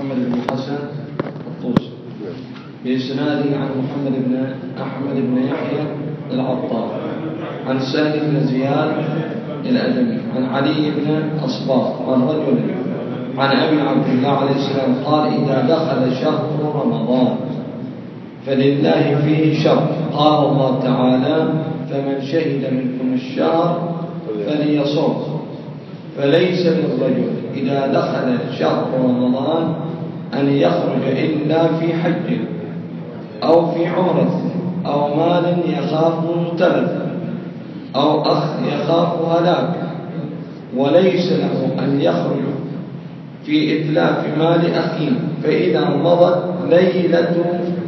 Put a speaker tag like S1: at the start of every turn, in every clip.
S1: محمد بن الحسن الطوسي بإسناده عن محمد بن أحمد بن يحيى العطار عن سهل بن زياد الأدمي عن علي بن أصباغ عن رجل عن أبي عبد الله عليه السلام قال إذا دخل شهر رمضان فلله فيه شرط. قال الله تعالى فمن شهد منكم الشهر فليصم. فليس للرجل إذا دخل شهر رمضان أن يخرج إلا في حج أو في عمرة أو مال يخافه تلف أو أخ يخاف هلاك، وليس له أن يخرج في إتلاف مال أخيه. فإذا مضت ليلة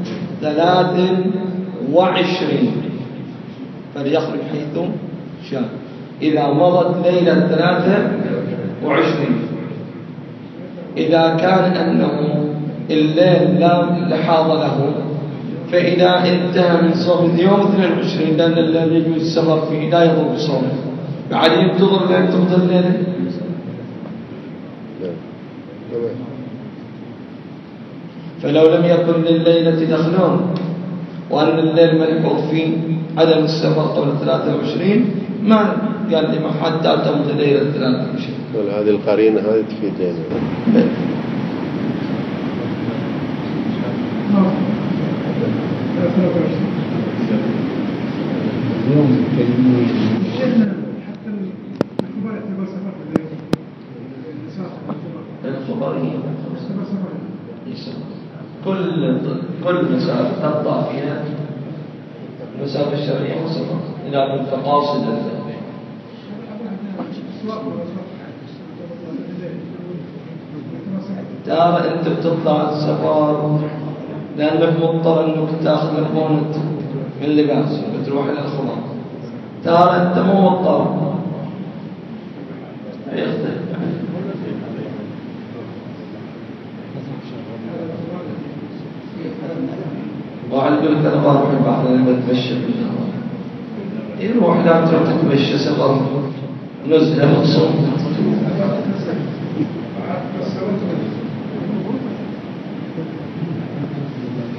S1: 23 فليخرج حيث شاء. إذا مضت ليلة 23 إذا كان أنه الليل لا حاض له، فإذا انتهى من صوم يوم 22 لأن الليل يجوز السفر فيه لا يضر بصومه، بعد ينتظر لين تقضي الليلة. فلو لم يكن لليلة دخلون وأن الليل ملحوظ فيه عدم السفر قبل 23 ما قال لي ما حتى تمضي ليلة 23.
S2: هذه القرينة هذه تفيد يعني.
S1: كل مسافة تقطع فيها المسافة الشرعية وسفر إلى متقاصد ترى أنت بتطلع السفر لأنك مضطر أنك تأخذ مكونة من لباس بتروح إلى الخضار. ترى أنت مو مضطر يختلف. واحد يقول لك أنا بروح البحر أنا بتمشى بالنهار، يروح لا تتمشى سفر نزهة مقصود.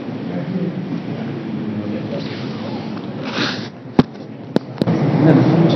S3: نعم